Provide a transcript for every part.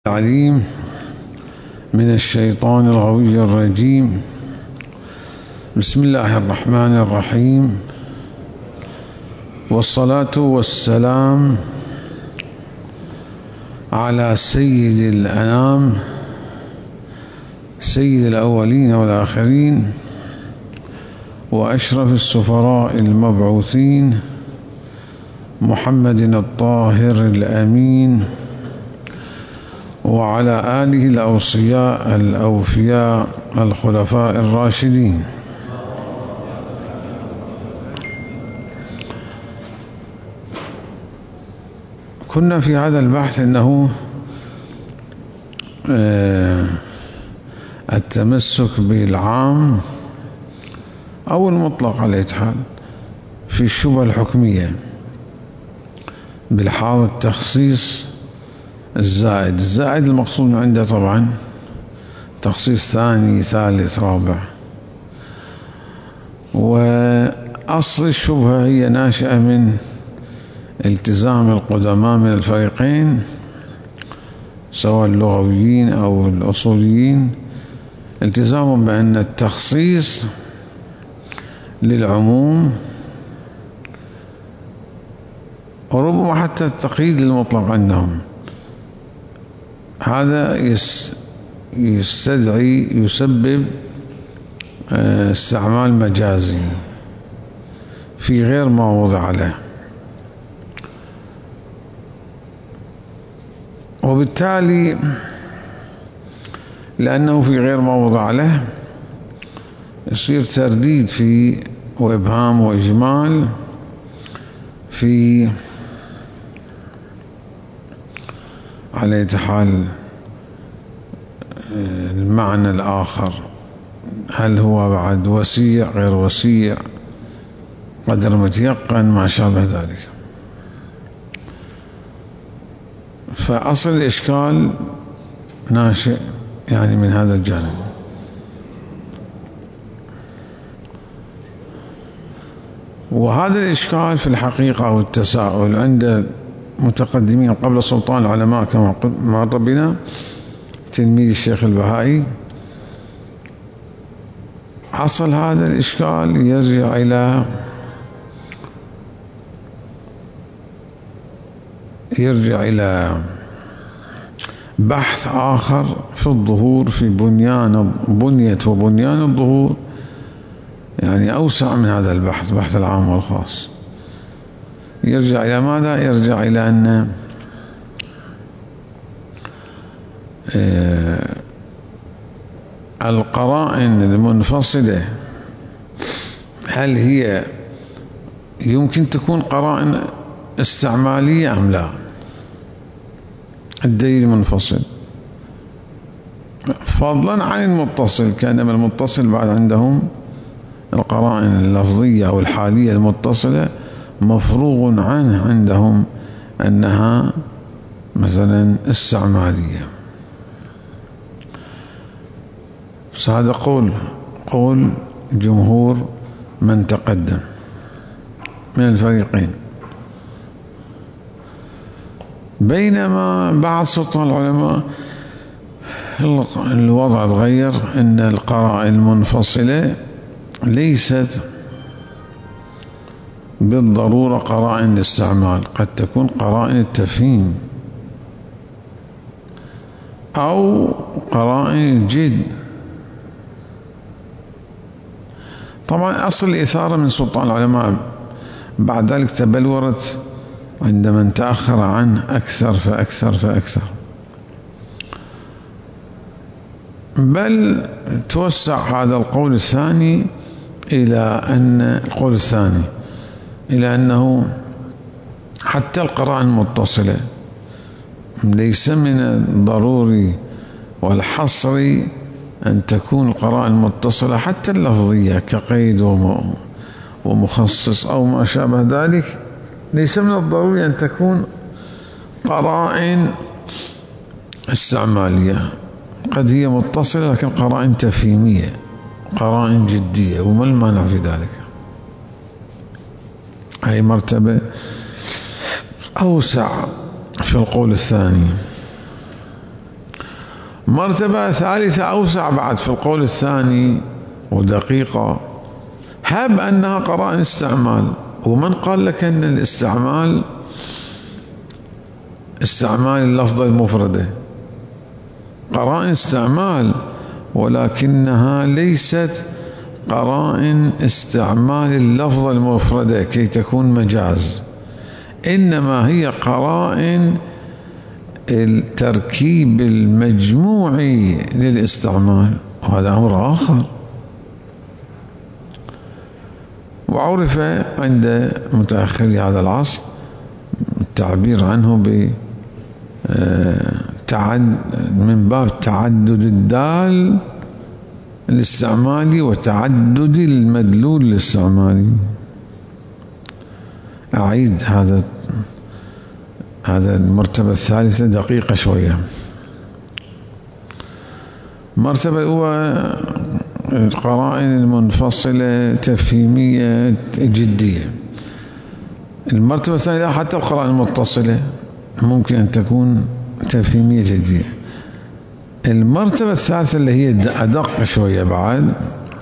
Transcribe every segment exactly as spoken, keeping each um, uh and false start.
العليم من الشيطان الغوي الرجيم. بسم الله الرحمن الرحيم، والصلاة والسلام على سيد الأنام سيد الأولين والآخرين وأشرف السفراء المبعوثين محمد الطاهر الأمين، وعلى آله الأوصياء الأوفياء الخلفاء الراشدين. كنا في هذا البحث أنه التمسك بالعام أو المطلق على أي حال في الشبهة الحكمية بالحاضر التخصيص الزائد. الزائد المقصود عنده طبعا تخصيص ثاني ثالث رابع، وأصل الشبهة هي ناشئة من التزام القدماء من الفريقين سواء اللغويين أو الأصوليين، التزامهم بأن التخصيص للعموم وربما حتى التقييد للمطلق عندهم، هذا يستدعي يسبب استعمال مجازي في غير ما وضع له، وبالتالي لأنه في غير ما وضع له يصير ترديد في وإبهام وإجمال في على أي حال المعنى الآخر، هل هو بعد وسيع غير وسيع قدر متيقن ما شابه ذلك. فأصل الإشكال ناشئ يعني من هذا الجانب. وهذا الإشكال في الحقيقة أو التساؤل عند متقدمين قبل سلطان العلماء كما مر بنا تلميذ الشيخ البهائي، حصل هذا الإشكال يرجع إلى يرجع إلى بحث آخر في الظهور في بنيان بنية وبنيان الظهور، يعني أوسع من هذا البحث بحث العام والخاص. يرجع إلى ماذا؟ يرجع إلى أن القرائن المنفصلة هل هي يمكن تكون قرائن استعمالية أم لا؟ الدليل المنفصل فضلا عن المتصل، كانما المتصل بعد عندهم القرائن اللفظية أو الحالية المتصلة مفروغ عنه عندهم أنها مثلا استعمالية. بس هذا قول قول جمهور من تقدم من الفريقين، بينما بعض سلطان العلماء الوضع تغير، أن القرائن المنفصلة ليست بالضرورة قرائن الاستعمال، قد تكون قرائن التفهيم أو قرائن الجد. طبعا أصل الإثارة من سلطان العلماء بعد ذلك تبلورت عندما تأخر عنه أكثر فأكثر فأكثر، بل توسع هذا القول الثاني إلى أن القول الثاني إلى أنه حتى القرائن المتصلة ليس من الضروري والحصري أن تكون القرائن المتصلة حتى اللفظية كقيد ومخصص أو ما شابه ذلك، ليس من الضروري أن تكون قرائن استعمالية، قد هي متصلة لكن قرائن تفهيمية قرائن جدية، وما المانع في ذلك؟ هاي مرتبة أوسع في القول الثاني. مرتبة ثالثة أوسع بعد في القول الثاني ودقيقة، هب أنها قرائن استعمال. ومن قال لك أن الاستعمال استعمال اللفظة المفردة؟ قرائن استعمال، ولكنها ليست قرائن استعمال اللفظة المفردة كي تكون مجاز، إنما هي قرائن التركيب المجموعي للاستعمال، وهذا أمر آخر. وعرف عند متأخري هذا العصر التعبير عنه ب من باب تعدد الدال الاستعمالي وتعدد المدلول الاستعمالي. أعيد هذا هذا المرتبة الثالثة دقيقة شوية. مرتبة هو القرائن المنفصلة تفهيمية جدية. المرتبة الثانية حتى القرائن المتصلة ممكن أن تكون تفهيمية جدية. المرتبة الثالثة اللي هي أدق شوية بعد،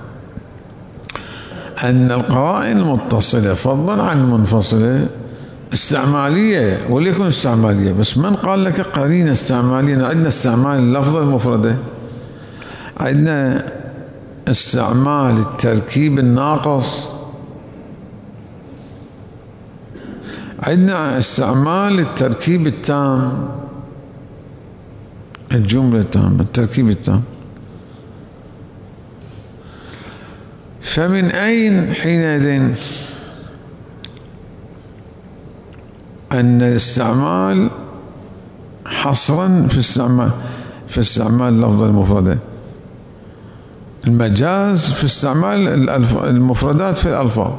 أن القرائن المتصلة فضلا عن المنفصلة استعمالية، وليكن استعمالية، بس من قال لك قرينة استعمالية؟ عندنا استعمال اللفظة المفردة، عندنا استعمال التركيب الناقص، عندنا استعمال التركيب التام، الجملة التامة، التركيب التام. فمن أين حينئذ أن الاستعمال حصرا في استعمال في استعمال اللفظة المفردة، المجاز في استعمال المفردات في الألفاظ؟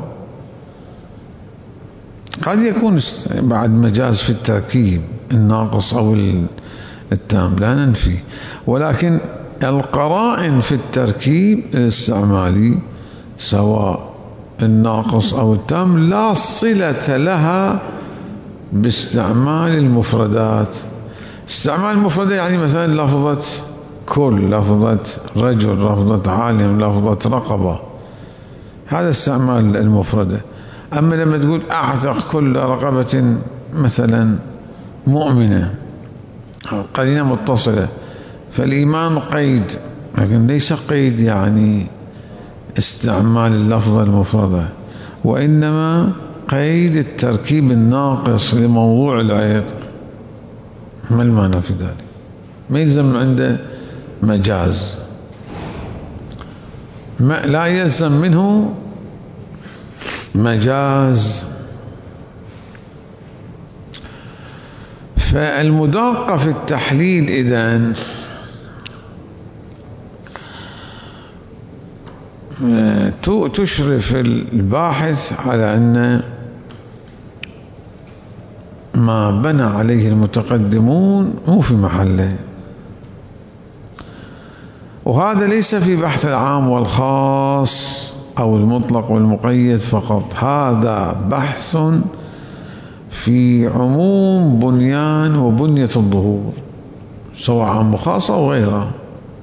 قد يكون بعد مجاز في التركيب الناقص أو التام، لا ننفي، ولكن القرائن في التركيب الاستعمالي سواء الناقص أو التام لا صلة لها باستعمال المفردات. استعمال المفردة يعني مثلا لفظة كل، لفظة رجل، لفظة عالم، لفظة رقبة، هذا استعمال المفردة. أما لما تقول أعتق كل رقبة مثلا مؤمنة، قرينة متصلة، فالإيمان قيد، لكن ليس قيد يعني استعمال اللفظة المفردة، وإنما قيد التركيب الناقص لموضوع العتق. ما المعنى في ذلك؟ ما يلزم عنده مجاز، ما لا يلزم منه مجاز. فالمدقة في التحليل إذن تشرف الباحث على أن ما بنى عليه المتقدمون هو في محله، وهذا ليس في بحث العام والخاص أو المطلق والمقيد فقط، هذا بحث في عموم بنيان وبنية الظهور سواء عام وخاص أو غيره،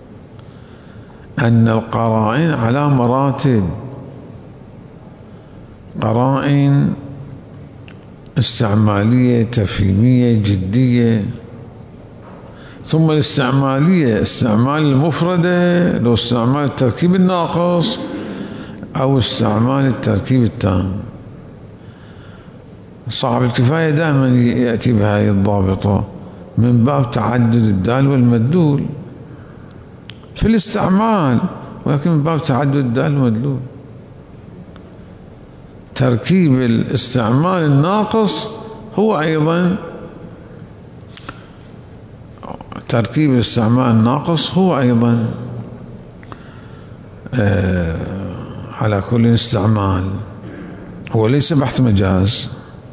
أن القرائن على مراتب: قرائن استعمالية تفهيمية جدية، ثم الاستعمالية استعمال المفردة لو استعمال التركيب الناقص أو استعمال التركيب التام. صاحب الكفاية دائما يأتي بهذه الضابطة من باب تعدد الدال والمدلول في الاستعمال، ولكن من باب تعدد الدال والمدلول. تركيب الاستعمال الناقص هو أيضا تركيب الاستعمال الناقص هو أيضا آه على كل استعمال، هو ليس بحث مجاز.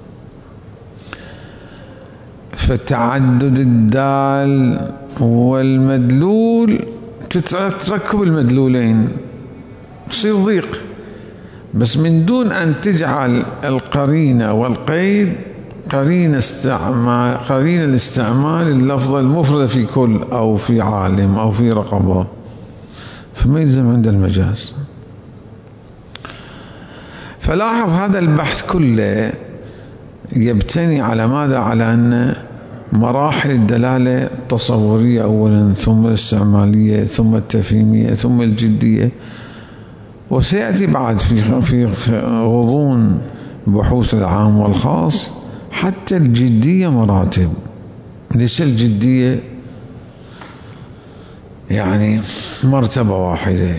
فتعدد الدال والمدلول تتركب المدلولين يصير ضيق، بس من دون أن تجعل القرينة والقيد قرين استعمال قرين الاستعمال اللفظ المفرد في كل أو في عالم أو في رقبة، فما يلزم عند المجاز. فلاحظ هذا البحث كله يبتني على ماذا؟ على أن مراحل الدلالة التصورية أولا، ثم الاستعمالية، ثم التفهيمية، ثم الجدية. وسيأتي بعد في في غضون بحوث العام والخاص حتى الجدية مراتب. ليس الجدية يعني مرتبة واحدة،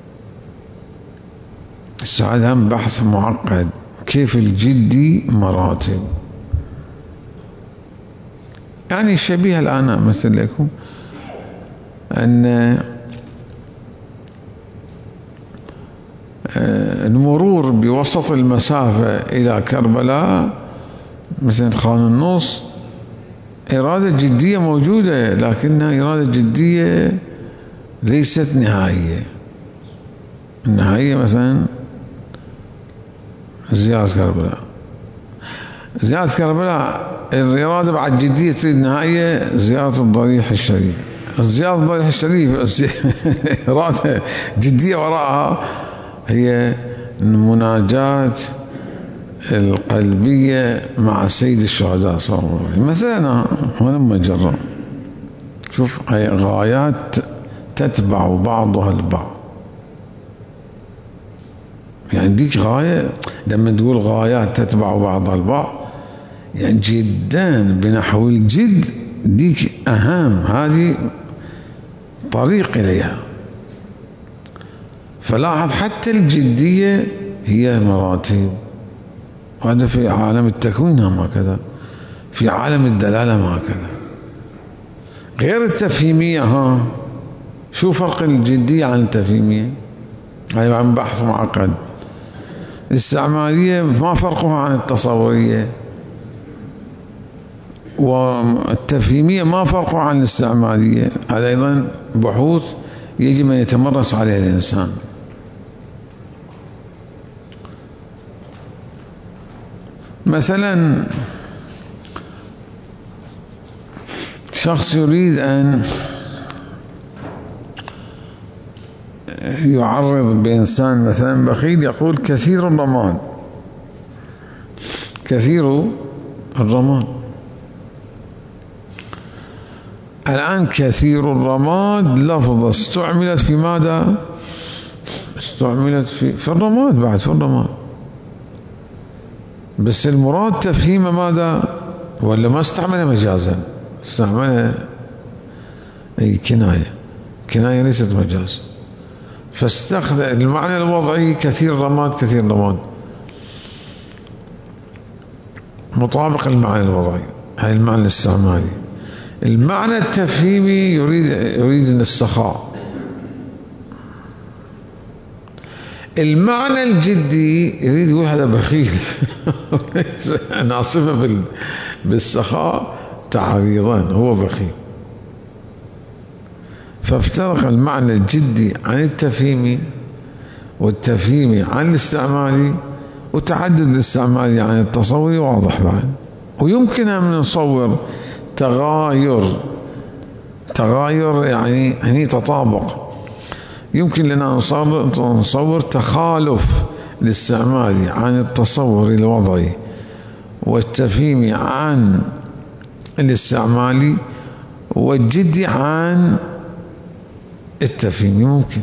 السعادة هم بحث معقد. كيف الجدي مراتب؟ يعني شبيه الآن مثل لكم أن المرور بوسط المسافة إلى كربلاء مثل خان النص إرادة جدية موجودة، لكنها إرادة جدية ليست نهائية. النهائية مثلا زيارة كربلاء، زيارة كربلاء الإرادة بعد جدية تريد نهائية زيارة الضريح الشريف. زيارة الضريح الشريف إرادة جدية وراءها هي المناجاة القلبية مع سيد الشهداء صلى الله عليه وسلم مثلا. ولما جرب شوف هي غايات تتبع بعضها البعض. يعني ديك غاية لما تقول غايات تتبع بعضها البعض يعني جدا بنحو الجد، ديك أهم، هذه طريق إليها. فلاحظ حتى الجدية هي مراتب، وهذا في عالم التكوين هم هكذا، في عالم الدلالة ما هكذا. غير التفهيمية، ها شو فرق الجدية عن التفهيمية؟ هاي عن بحث معقد. الاستعمالية ما فرقها عن التصورية، والتفهيمية ما فرقها عن الاستعمالية. هذا أيضا بحوث يجب أن يتمرس عليه الإنسان. مثلا شخص يريد أن يعرض بإنسان مثلا بخيل، يقول كثير الرماد، كثير الرماد. الآن كثير الرماد لفظة استعملت في ماذا؟ استعملت في, في الرماد، بعد في الرماد، بس المراد تفهيم ماذا؟ ولا ما استعمل مجازا، استعمل أي كناية، كناية ليست مجاز. فاستخدم المعنى الوضعي كثير رماد، كثير رماد مطابق المعنى الوضعي، هاي المعنى الاستعمالي. المعنى التفهيمي يريد يريد السخاء. المعنى الجدي يريد يقول هذا بخيل ناصفه بالسخاء تعريضا، هو بخيل. فافترق المعنى الجدي عن التفهيمي، والتفهيمي عن الاستعمالي، وتعدد الاستعمالي عن التصوري واضح بعد. ويمكن أن نصور تغاير، تغاير يعني يعني تطابق. يمكن لنا نصور تخالف الاستعمالي عن التصور الوضعي، والتفهيمي عن الاستعمالي، والجدي عن التفهيمي ممكن.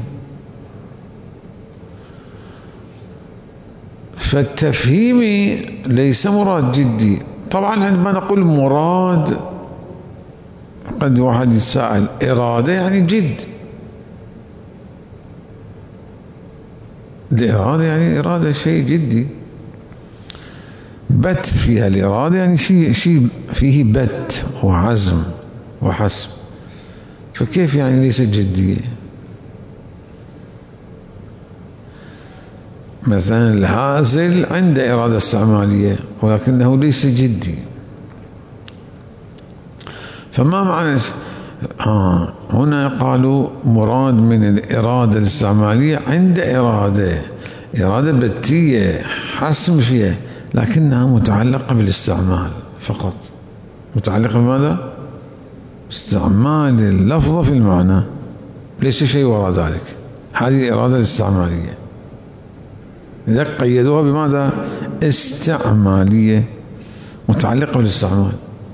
فالتفهيمي ليس مراد جدي. طبعا عندما نقول مراد قد واحد يتساءل، إرادة يعني جد، الإرادة يعني إرادة شيء جدي، بت فيها الإرادة يعني شيء شيء فيه بت وعزم وحسم. فكيف يعني ليست جدية؟ مثلا الهازل عنده إرادة استعمالية ولكنه ليس جدي. فما معنى آه هنا قالوا مراد من الإرادة الاستعمالية عند إرادة إرادة بتية حسم فيها، لكنها متعلقة بالاستعمال. فقط، متعلقة بماذا؟ استعمال اللفظ في المعنى، ليس شيء وراء ذلك. هذه الإرادة الاستعمالية، لذلك قيدوها بماذا؟ استعمالية، متعلقة بالاستعمال.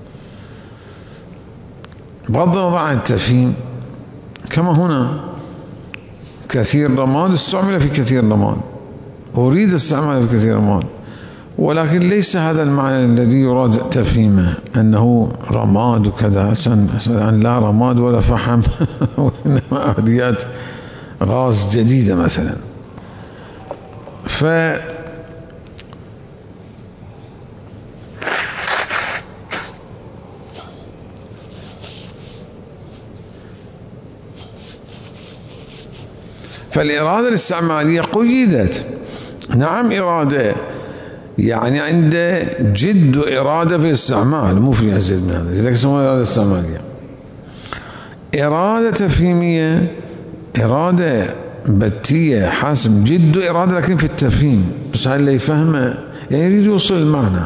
بغض النظر عن التفهيم، كما هنا كثير رماد استعمل في كثير رماد، أريد استعماله في كثير رماد، ولكن ليس هذا المعنى الذي يراد تفهيمه أنه رماد وكذا، أن لا رماد ولا فحم وإنما آليات غاز جديدة مثلا. ف فالإرادة الاستعمالية قيدت. نعم إرادة، يعني عنده جد إرادة في الاستعمال، مو في أزيد من هذا، لذلك اسمها إرادة استعمالية. إرادة تفهيمية، إرادة بتية حسب جد إرادة لكن في التفهيم، بس هاي اللي يفهمه يعني يريد يوصل المعنى،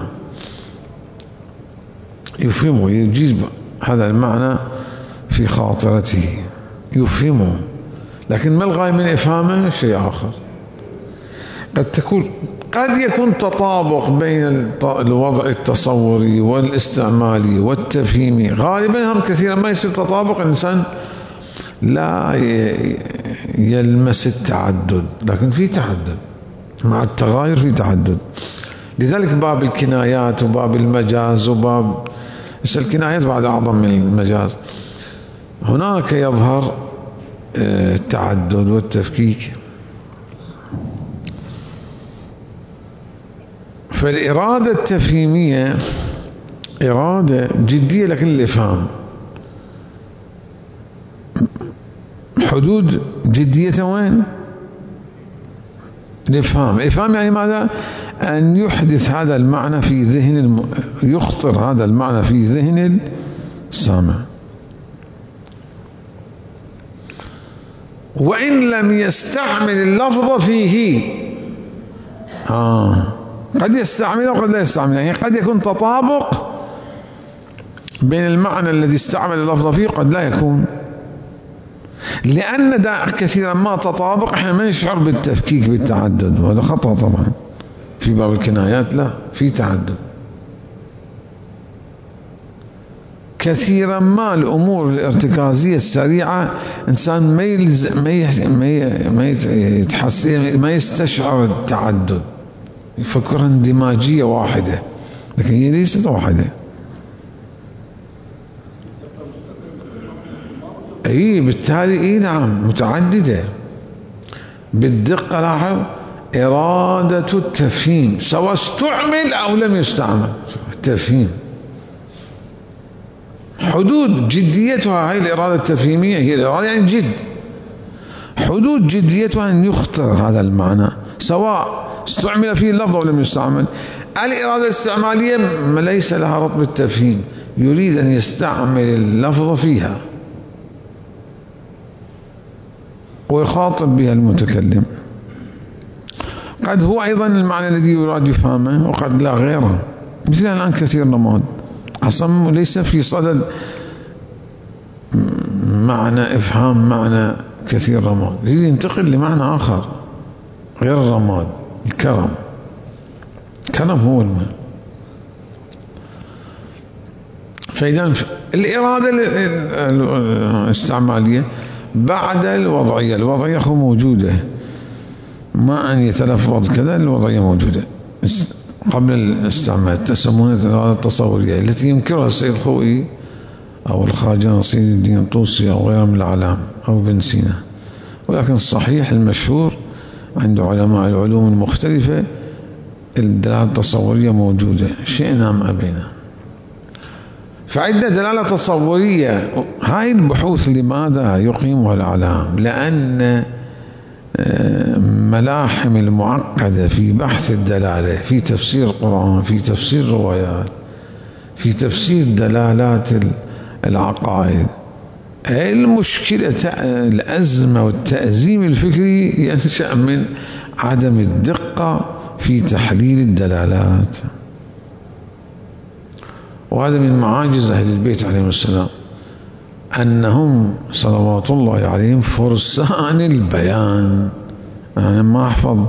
يفهمه، يجيز هذا المعنى في خاطرته، يفهمه، لكن ما الغاية من إفهامه؟ شيء آخر. قد تكون قد يكون تطابق بين الوضع التصوري والاستعمالي والتفهيمي، غالبا هم كثيرا ما يصير تطابق، الإنسان لا يلمس التعدد، لكن في تعدد مع التغاير، في تعدد. لذلك باب الكنايات وباب المجاز وباب الكنايات بعد أعظم من المجاز، هناك يظهر التعدد والتفكيك. فالإرادة التفهيمية إرادة جدية لكن الإفهام، حدود جدية وين؟ الإفهام. إفهام يعني ماذا؟ أن يحدث هذا المعنى في ذهن الم... يخطر هذا المعنى في ذهن السامع، وإن لم يستعمل اللفظ فيه. آه. قد يستعمله وقد لا يستعمله، يعني قد يكون تطابق بين المعنى الذي استعمل اللفظ فيه وقد لا يكون، لأن دا كثيرا ما تطابق احنا ما نشعر بالتفكيك بالتعدد، وهذا خطأ طبعا. في باب الكنايات لا، في تعدد كثيرا ما. الأمور الارتكازية السريعة إنسان ما يلز... ما ي... ما ي... ما يتحسن، ما يستشعر التعدد، يفكر اندماجية واحدة، لكن هي ليست واحدة. اي بالتالي اي نعم متعددة. بالدقة لاحظ إرادة التفهيم سواء استعمل أو لم يستعمل، التفهيم حدود جديتها. هاي الإرادة التفهيمية هي الإرادة يعني جد، حدود جديتها أن يخطر هذا المعنى سواء استعمل فيه اللفظ أو لم يستعمل. الإرادة الاستعمالية ليس لها رتبة التفهيم، يريد أن يستعمل اللفظ فيها ويخاطب بها المتكلم. قد هو أيضا المعنى الذي يراد يفهمه وقد لا غيره، مثل الآن كثير نماذج أصلا ليس في صدد معنى إفهام معنى كثير رماد، يريد ينتقل لمعنى آخر غير الرماد، الكرم. الكرم هو المعنى. فإذا الإرادة الاستعمالية بعد الوضعية، الوضعية هو موجودة، ما أن يتلفظ كذا، الوضعية موجودة قبل الاستعمال. تسمونها الإرادة التصورية التي ينكرها السيد الخوئي أو الخواجة نصير الدين الطوسي أو غيره من العلام أو ابن سينا، ولكن الصحيح المشهور عند علماء العلوم المختلفة الدلالة التصورية موجودة، شئنا أم أبينا. فعندنا دلالة تصورية. هاي البحوث لماذا يقيمها العلام؟ لأن ملاحم المعقدة في بحث الدلالة، في تفسير القرآن، في تفسير الروايات، في تفسير دلالات العقائد، المشكلة الأزمة والتأزيم الفكري ينشأ من عدم الدقة في تحليل الدلالات. وهذا من معاجز أهل البيت عليهم السلام، أنهم صلوات الله عليهم فرسان البيان. أنا ما أحفظ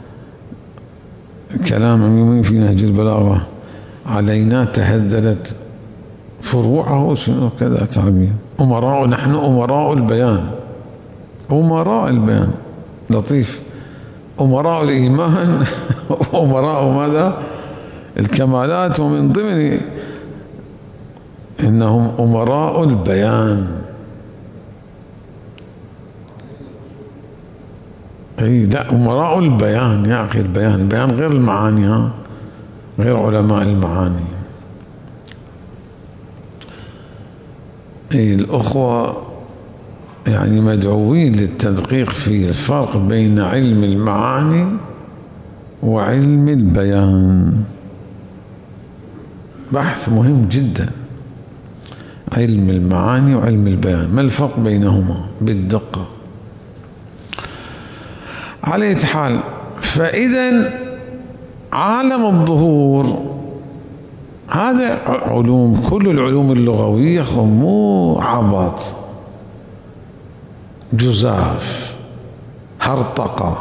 كلام أمين في نهج البلاغة: علينا تهذلت فروعه شنو كذا تعبير. أمراء، نحن أمراء البيان، أمراء البيان لطيف، أمراء الإيمان وأمراء ماذا؟ الكمالات، ومن ضمن إنهم أمراء البيان. أي لا، أمراء البيان يا أخي، البيان البيان غير المعاني، ها، غير علماء المعاني. أي الأخوة يعني مدعوين للتدقيق في الفرق بين علم المعاني وعلم البيان. بحث مهم جدا، علم المعاني وعلم البيان، ما الفرق بينهما بالدقة. على أي حال، فإذا عالم الظهور هذا علوم، كل العلوم اللغوية مو عبط، جزاف، هرطقة،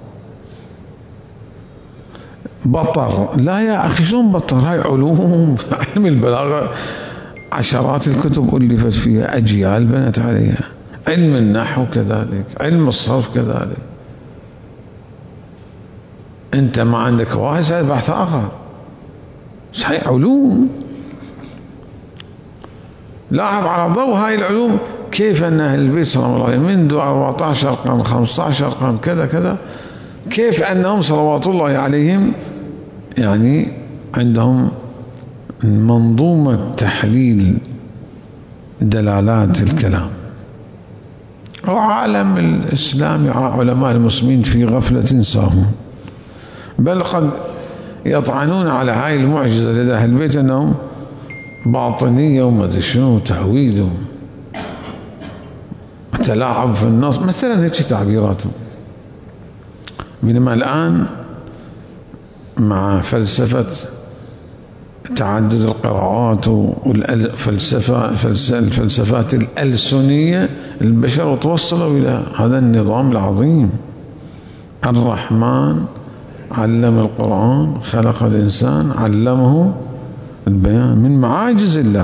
بطر. لا يا أخي، شلون بطر؟ هاي علوم. علم البلاغة عشرات الكتب ألفت فيها، أجيال بنت عليها. علم النحو كذلك، علم الصرف كذلك. أنت ما عندك واحد، هذا بحث آخر. صحيح علوم. لاحظ على ضوء هاي العلوم كيف أن أهل البيت صلى الله عليه وسلم منذ أربعة عشر قرن، خمسة عشر قرن، كذا كذا، كيف أنهم صلوات الله عليهم يعني عندهم منظومة تحليل دلالات الكلام. وعالم الإسلام علماء المسلمين في غفلة ساهون، بل قد يطعنون على هاي المعجزة لدى أهل البيت أنهم باطنية وما أدري شنو، تهويد وتلاعب في النص مثلا، هيك تعبيراتهم. بينما الآن مع فلسفة تعدد القراءات والفلسفة الفلسفات الألسنية، البشر توصلوا إلى هذا النظام العظيم. الرحمن علم القرآن، خلق الإنسان، علمه البيان، من معاجز الله.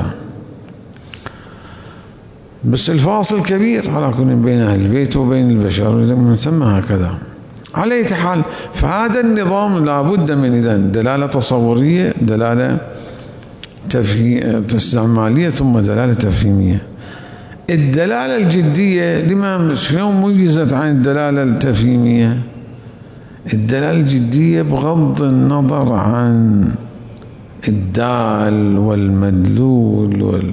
بس الفاصل كبير على كل بين أهل البيت وبين البشر، من ثم هكذا. على أي حال، فهذا النظام لابد من إذن دلالة تصورية، دلالة استعمالية، ثم دلالة تفهيمية. الدلالة الجدية لما شلون ميزت عن الدلالة التفهيمية؟ الدلالة الجدية بغض النظر عن الدال والمدلول وال...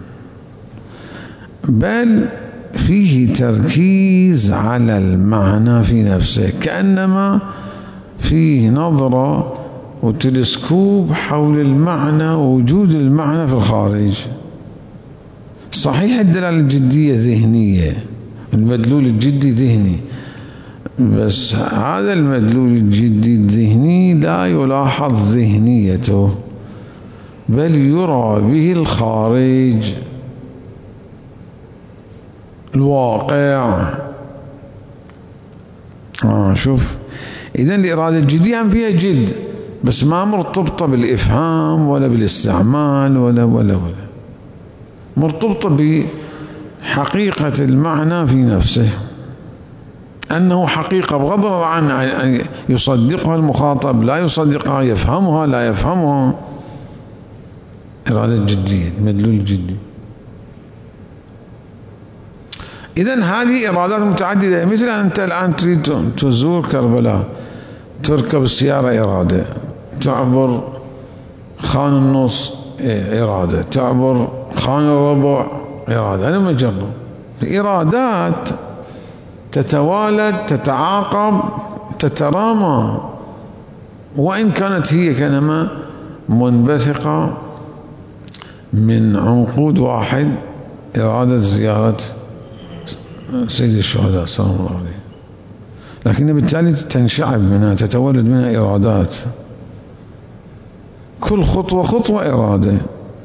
بل فيه تركيز على المعنى في نفسه، كأنما فيه نظرة وتلسكوب حول المعنى ووجود المعنى في الخارج. صحيح الدلالة الجدية ذهنية، المدلول الجدي ذهني، بس هذا المدلول الجدي الذهني لا يلاحظ ذهنيته، بل يرى به الخارج، الواقع. آه شوف، إذن الإرادة الجدية هم فيها جد، بس ما مرتبطة بالإفهام ولا بالاستعمال ولا ولا ولا مرتبطة بحقيقة المعنى في نفسه، أنه حقيقة بغض النظر عن أن يصدقها المخاطب لا يصدقها، يفهمها لا يفهمها. إرادة جدية، مدلول جدي. إذن هذه إرادات متعددة. مثل أنت الآن تريد تزور كربلاء، تركب السيارة إرادة، تعبر خان النص إرادة، تعبر خان الربع إرادة. أنا مجرد إرادات تتوالد، تتعاقب، تترامى، وإن كانت هي كنما منبثقة من عنقود واحد، إرادة زيارة سيد الشهداء صلى الله عليه، لكن بالتالي تنشعب منها، تتولد منها إرادات، كل خطوة خطوة إرادة.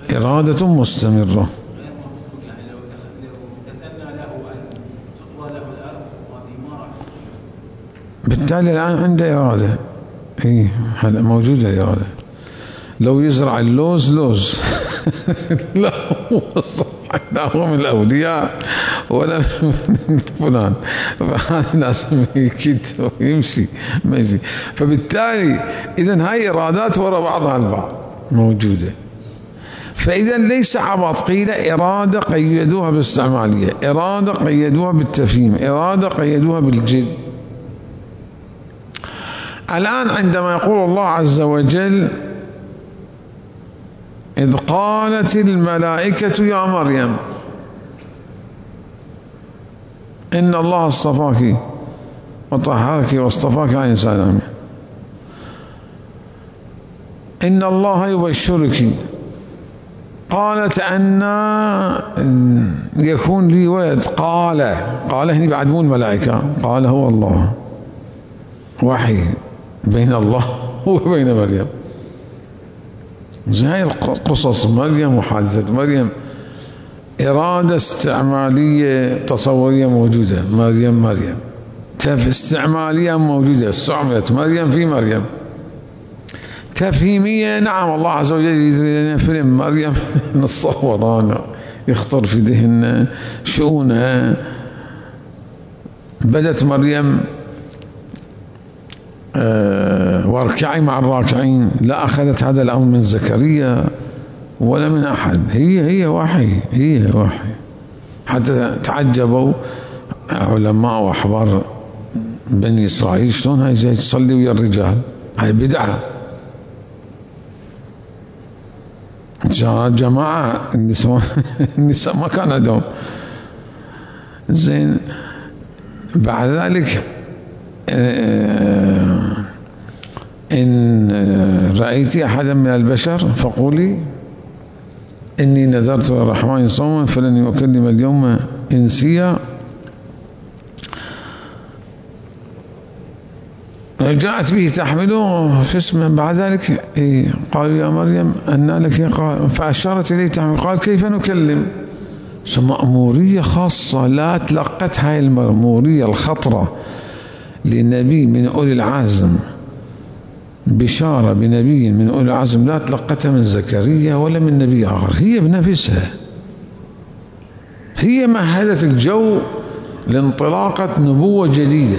إرادة مستمرة. بالتالي الآن عنده إرادة، إيه موجودة الإرادة. لو يزرع اللوز لوز لا هو صح، لا هو من الأولياء ولا من فلان، فهذا لازم يكيد ويمشي ماشي. فبالتالي إذن هاي إرادات وراء بعضها البعض موجودة. فإذا ليس عبط، قيل إرادة قيدوها بالاستعمالية، إرادة قيدوها بالتفهيم، إرادة قيدوها بالجد. الآن عندما يقول الله عز وجل إذ قالت الملائكة يا مريم إن الله اصطفاك وطهرك واصطفاك على النساء العالمين، إن الله يبشرك، قالت أن يكون لي ولد، قال قال هني بعد مو الملائكة، قال هو الله، وحي بين الله وبين مريم. هاي القصص مريم وحادثة مريم إرادة استعمالية تصورية موجودة، مريم مريم استعمالية موجودة، استعملت مريم في مريم. تفهيمية نعم الله عز وجل يجري لنا فيلم مريم نتصور أنا يخطر في ذهننا شؤونها. بدت مريم أه واركعي مع الراكعين، لا أخذت هذا الأمر من زكريا ولا من أحد، هي هي وحي، هي وحي. حتى تعجبوا علماء وأحبار بني إسرائيل شلون هاي جاي تصلي ويا الرجال، هاي بدعة. جماعة النساء النساء ما كان عندهم زين. بعد ذلك إن رأيت أحدا من البشر فقولي إني نذرت للرحمن صوما فلن أكلم اليوم إنسيا. جاءت به تحمله في اسمه. بعد ذلك قالوا يا مريم أن لك، قال فأشارت إليه تحمل، قال كيف نكلم؟ مأمورية خاصة لا تلقتها هاي المأمورية الخطرة لنبي من أولي العزم، بشارة بنبي من أولي العزم لا تلقتها من زكريا ولا من نبي آخر، هي بنفسها هي مهدت الجو لانطلاقة نبوة جديدة.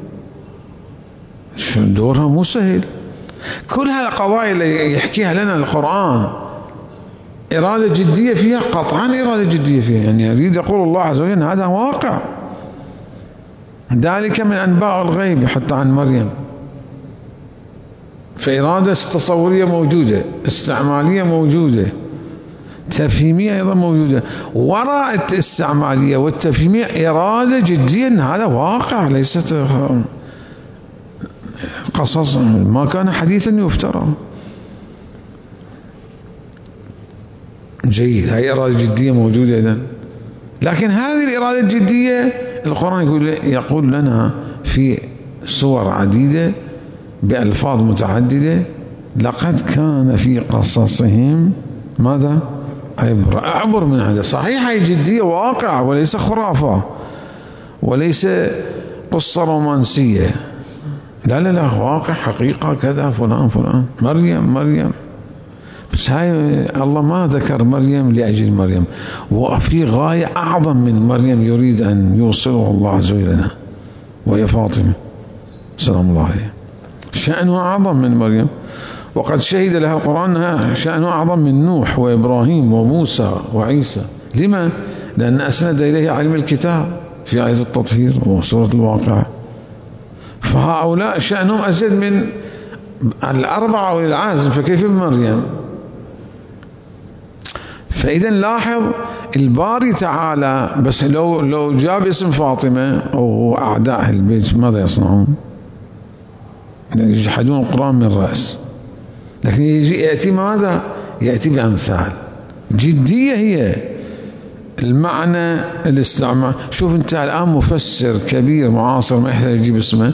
دورها مو سهل. كل هالقضايا اللي يحكيها لنا القرآن إرادة جدية فيها، قطعا إرادة جدية فيها، يعني يريد يقول الله عز وجل هذا واقع. ذلك من أنباء الغيب حتى عن مريم. فإرادة تصورية موجودة، استعمالية موجودة، تفهيمية أيضا موجودة. وراء الاستعمالية والتفهيمية إرادة جدية أن هذا واقع، ليست قصص، ما كان حديثا يفترى. جيد، هاي إرادة جدية موجودة إذن. لكن هذه الإرادة الجدية القرآن يقول, يقول لنا في سور عديدة بألفاظ متعددة لقد كان في قصصهم ماذا؟ عبرة. أعبر من هذا. صحيح هي جدية واقع وليس خرافة وليس قصة رومانسية، لا لا لا، واقع حقيقة كذا فلان فلان مريم مريم. بس هاي الله ما ذكر مريم لأجل مريم، وفي غاية أعظم من مريم يريد أن يوصله الله عز وجل لنا، وهي فاطمة سلام الله عليه. شأنه أعظم من مريم، وقد شهد لها القرآن أنها شأنه أعظم من نوح وإبراهيم وموسى وعيسى. لما؟ لأن أسند إليه علم الكتاب في آية التطهير وسورة الواقعة. فهؤلاء شأنهم أزيد من الأربعة والعازم، فكيف بمريم؟ فإذا لاحظ الباري تعالى بس لو لو جاب اسم فاطمة أو أعداء أهل البيت ماذا يصنعون؟ يجحدون القرآن من رأس. لكن يجي يأتي ماذا؟ يأتي بأمثال جدية، هي المعنى الاستعمال. شوف انت الآن مفسر كبير معاصر ما يحتاج يجيب اسمه،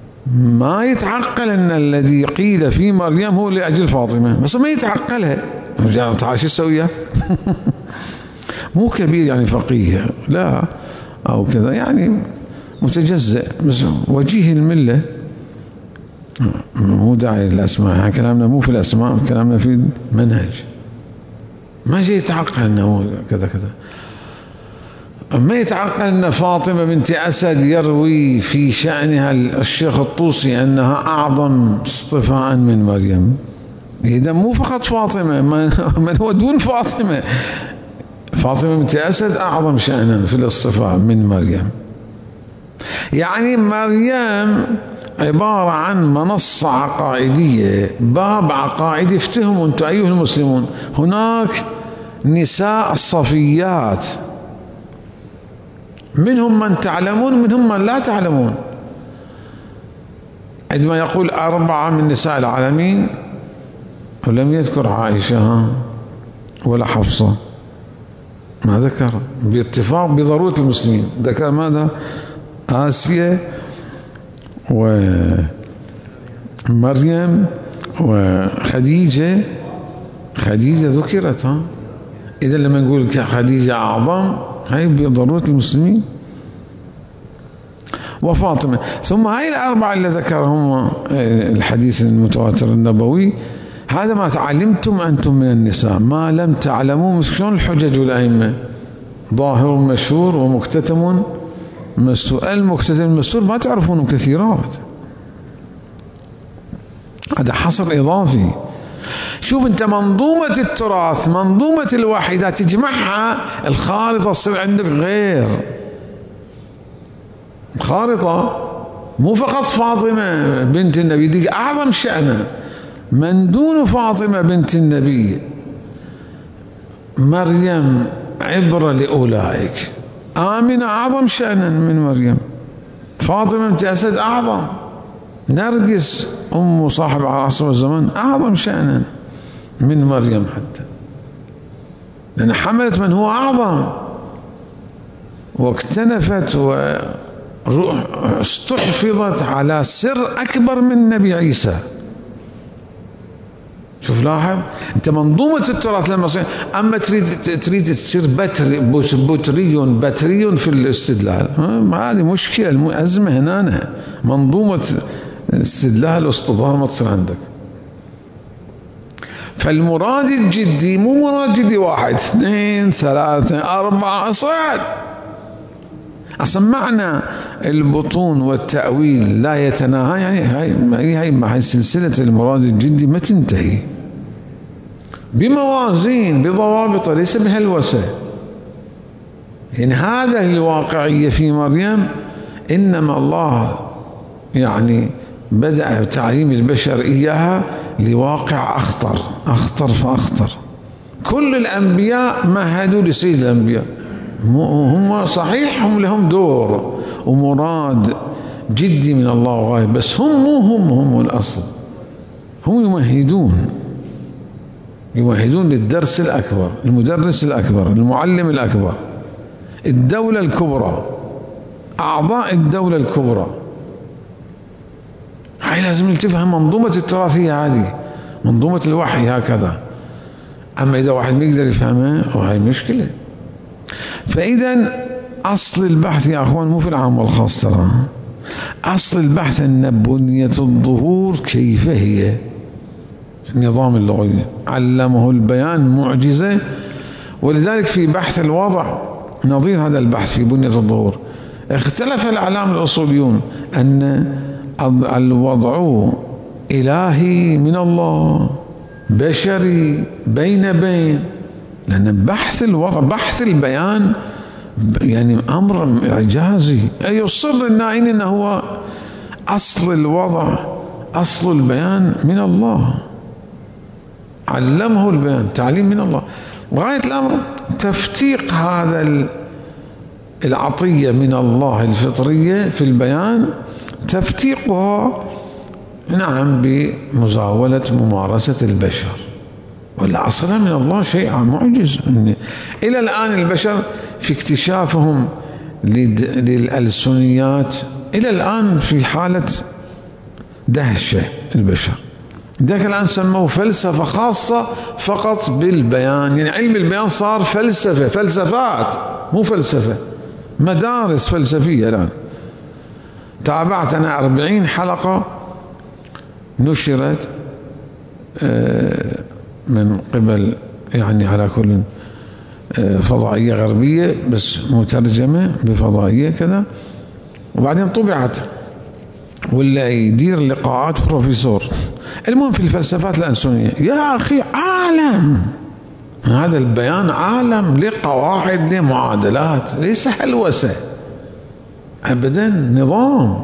ما يتعقل أن الذي قيل في مريم هو لأجل فاطمة، بس ما يتعقلها. تعال شو تسوي؟ مو كبير يعني فقيه لا أو كذا، يعني متجزئ بس وجيه الملة. مو داعي للأسماء، كلامنا مو في الأسماء، كلامنا في المنهج. ما جاي يتعقل أنه كذا كذا. ما يتعقل أن فاطمة بنت أسد يروي في شأنها الشيخ الطوسي أنها أعظم اصطفاء من مريم. إذا مو فقط فاطمة، من هو دون فاطمة. فاطمة بنت أسد أعظم شأنا في الاصطفاء من مريم. يعني مريم عبارة عن منصة عقائدية، باب عقائدي. افتهموا أنتم أيها المسلمون، هناك نساء صفيات، منهم من تعلمون منهم من لا تعلمون. عندما يقول أربعة من نساء العالمين ولم يذكر عائشة ولا حفصة، ما ذكر باتفاق بضرورة المسلمين. ذكر ماذا؟ آسيا ومريم وخديجة. خديجة ذكرت، ها إذا لما نقول خديجة أعظم هاي بضرورة المسلمين. وفاطمة، ثم هاي الأربعة اللي ذكرهم الحديث المتواتر النبوي. هذا ما تعلمتم أنتم من النساء ما لم تعلموا. شلون الحجج والأئمة؟ ظاهر مشهور ومكتتم مستور. المكتتم المستور ما تعرفونه كثيرات، هذا حصر إضافي. شوف أنت منظومة التراث، منظومة الوحي تجمعها، الخارطة تصير عندك غير. الخارطة مو فقط فاطمة بنت النبي، دي أعظم شأنها. من دون فاطمة بنت النبي مريم عبرة لأولئك. آمنة أعظم شأنا من مريم. فاطمة بنت أسد أعظم. نرجس أم صاحب العصر والزمان أعظم شأنا من مريم، حتى لأن حملت من هو أعظم، واكتنفت واستحفظت على سر أكبر من نبي عيسى. شوف لاحظ أنت منظومة التراث لما صير. أما تريد تريد تصير بتري بطري بتري في الاستدلال، هذه مشكلة. الأزمة هنا منظومة الاستدلال واستظهار ما تصير عندك. فالمراد الجدي مو مراد جدي واحد اثنين ثلاثة أربعة صعد. أصلا معنى البطون والتأويل لا يتناهى، يعني هاي هاي مع سلسلة المراد الجدي ما تنتهي، بموازين بضوابط، ليس بهلوسة. يعني هذا الواقعية في مريم. إنما الله يعني بدأ تعليم البشر إياها لواقع أخطر أخطر فأخطر. كل الأنبياء مهدوا لسيد الأنبياء، هم صحيح هم لهم دور ومراد جدي من الله وغاية، بس هم مو هم هم الأصل. هم يمهدون يمهدون للدرس الأكبر، المدرس الأكبر، المعلم الأكبر، الدولة الكبرى، أعضاء الدولة الكبرى. هاي لازم تفهم منظومة التراثية هذه، منظومة الوحي هكذا. أما إذا واحد ما يقدر يفهمها وهي مشكلة. فإذا أصل البحث يا أخوان مو في العام والخاص، ترى أصل البحث أن بنية الظهور كيف هي. النظام اللغوي علمه البيان معجزة. ولذلك في بحث الوضع نظير هذا البحث في بنية الظهور، اختلف الأعلام الأصوليون أن الوضع إلهي من الله، بشري، بين بين. لأن بحث الوضع بحث البيان يعني أمر إعجازي. أي يصر النائين أنه هو أصل الوضع، أصل البيان من الله، علمه البيان، تعليم من الله. غاية الأمر تفتيق هذا العطية من الله الفطرية في البيان، تفتيقها نعم بمزاولة ممارسة البشر. ولا أصلا من الله شيء معجز. إلى الآن البشر في اكتشافهم للألسنيات إلى الآن في حالة دهشة. البشر ذاك الآن سموه فلسفة خاصة فقط بالبيان، يعني علم البيان صار فلسفة، فلسفات مو فلسفة، مدارس فلسفية الآن. تابعت أنا أربعين حلقة نشرت من قبل يعني على كل فضائية غربية بس مترجمة بفضائية كذا، وبعدين طبعت ولا يدير لقاءات بروفيسور. المهم في الفلسفات الأنسونية يا أخي عالم، هذا البيان عالم، له قواعد، له معادلات، ليس هلوسة أبدا، نظام.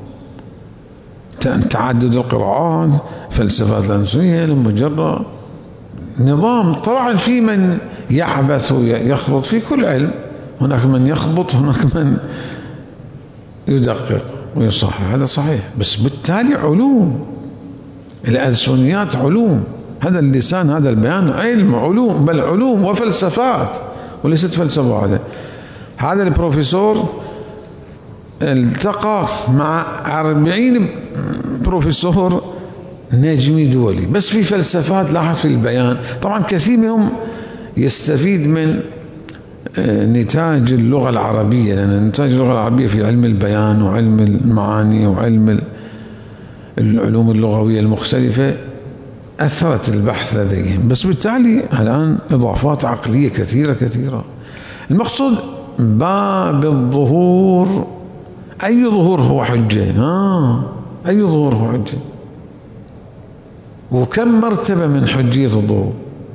تعدد القراءات، فلسفات الأنسونية لمجرد نظام. طبعا في من يعبث ويخبط في كل علم، هناك من يخبط، هناك من يدقق ويصحح، هذا صحيح، بس بالتالي علوم. الألسنيات علوم، هذا اللسان، هذا البيان علم، علوم، بل علوم وفلسفات وليست فلسفة واحدة. هذا البروفيسور التقى مع أربعين بروفيسور نجمي دولي بس في فلسفات، لاحظ في البيان. طبعا كثير منهم يستفيد من نتاج اللغة العربية، لأن نتاج اللغة العربية في علم البيان وعلم المعاني وعلم العلوم اللغوية المختلفة أثرت البحث لديهم، بس بالتالي الآن إضافات عقلية كثيرة كثيرة. المقصود باب الظهور، أي ظهور هو حجة؟ ها أي ظهور هو حجة؟ وكم مرتبة من حجية الظهور؟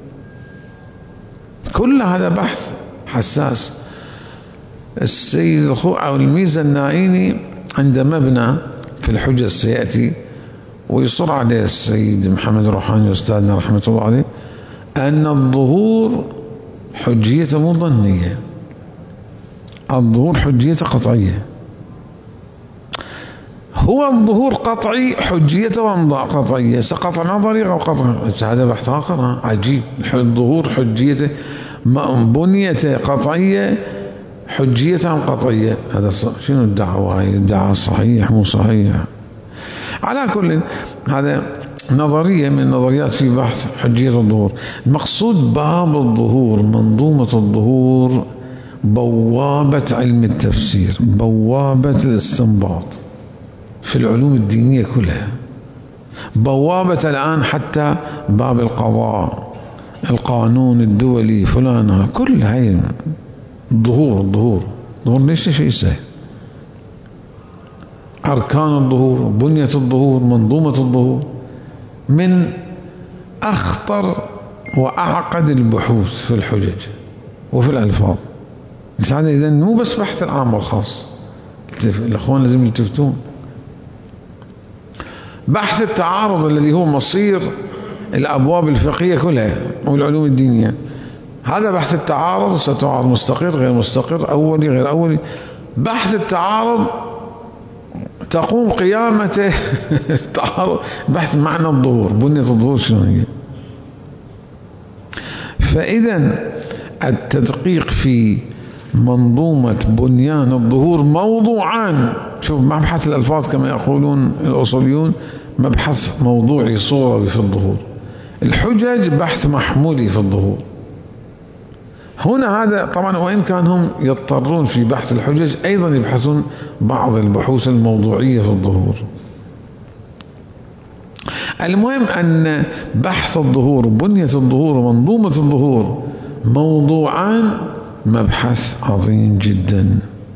كل هذا بحث حساس. السيد الخوئي أو الميزة النائيني عند مبنى في الحجة سيأتي ويصر عليه السيد محمد روحاني أستاذنا رحمة الله عليه أن الظهور حجية مو ظنية، الظهور حجية قطعية. هو الظهور قطعي، حجية وامضاء قطعية، قطع نظري أو قطع، هذا بحث آخر عجيب. الظهور حجية بنية قطعية، حجية قطعية، هذا شنو الدعوة؟ هاي الدعوة صحيح مو صحيح؟ على كل هذا نظرية من نظريات في بحث حجية الظهور. المقصود باب الظهور، منظومة الظهور، بوابة علم التفسير، بوابة الاستنباط في العلوم الدينية كلها، بوابة الآن حتى باب القضاء، القانون الدولي فلان، كل هاي الظهور. الظهور الظهور ليس شيء سهل. أركان الظهور، بنية الظهور، منظومة الظهور، من أخطر وأعقد البحوث في الحجج وفي الألفاظ. هذا إذن مو بس بحث العام والخاص، الأخوان لازم يلتفتون. بحث التعارض الذي هو مصير الأبواب الفقهية كلها والعلوم الدينية، هذا بحث التعارض، ستعارض مستقر غير مستقر، أولي غير أولي. بحث التعارض تقوم قيامته التعارض بحث معنى الظهور، بنية الظهور شنو هي. فإذا التدقيق في منظومة بنيان الظهور موضوعان. شوف مبحث الألفاظ كما يقولون الأصوليون مبحث موضوعي صوري في الظهور، الحجج بحث محمولي في الظهور. هنا هذا طبعا وإن كان هم يضطرون في بحث الحجج أيضا يبحثون بعض البحوث الموضوعية في الظهور. المهم أن بحث الظهور، بنية الظهور، ومنظومة الظهور موضوعان، مبحث عظيم جدا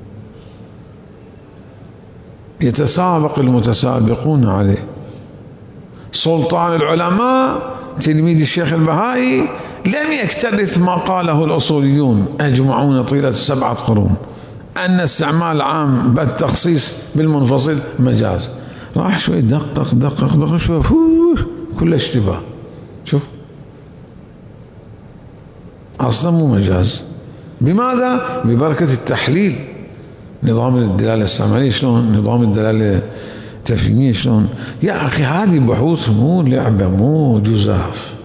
يتسابق المتسابقون عليه. سلطان العلماء تلميذ الشيخ البهائي لم يكترث ما قاله الأصوليون أجمعون طيلة سبعة قرون أن استعمال عام بالتخصيص بالمنفصل مجاز. راح شوي دقق دقق دقق شوي كل اشتباه. شوف أصلا مو مجاز. بماذا؟ ببركة التحليل. نظام الدلالة السمعية شلون، نظام الدلالة التفهيمية شلون. يا أخي هذه بحوث مو لعبة، مو جزاف.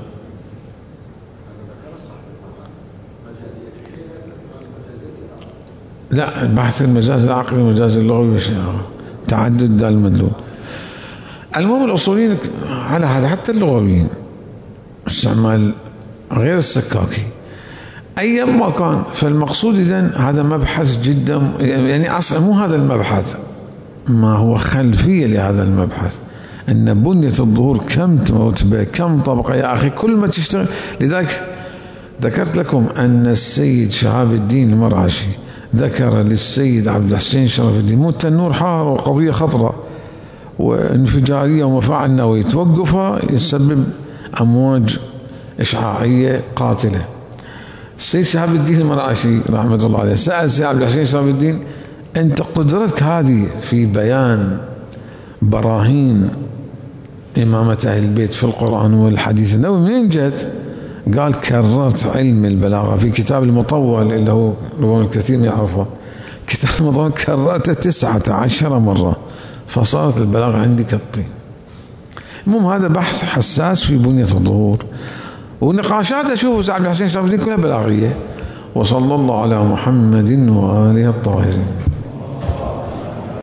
لا، البحث المجاز العقلي والمجاز اللغوي تعدد دال المدلول. المهم الأصوليين على هذا، حتى اللغويين استعمال غير السكاكي أيا ما كان. فالمقصود إذن هذا مبحث جدا، يعني أصلا مو هذا المبحث، ما هو خلفية لهذا المبحث، أن بنية الظهور كم مرتبة كم طبقة يا أخي، كل ما تشتغل. لذلك ذكرت لكم أن السيد شهاب الدين المرعشي ذكر للسيد عبد الحسين شرف الدين مو التنور حار وقضية خطرة وانفجارية ومفاعل نووي توقفها يسبب أمواج إشعاعية قاتلة. السيد شهاب الدين المرعشي رحمة الله عليه سأل السيد عبد الحسين شرف الدين: أنت قدرتك هذه في بيان براهين إمامة أهل البيت في القرآن والحديث النبوي منين جت؟ قال: كررت علم البلاغة في كتاب المطول اللي هو ربما الكثير يعرفه، كتاب المطول كررته تسعة عشر مرة فصارت البلاغة عندي كالطين. المهم هذا بحث حساس في بنية الظهور، ونقاشات أشوفه سعد الحسين شرف الدين كلها بلاغية. وصلى الله على محمد وآله الطاهرين.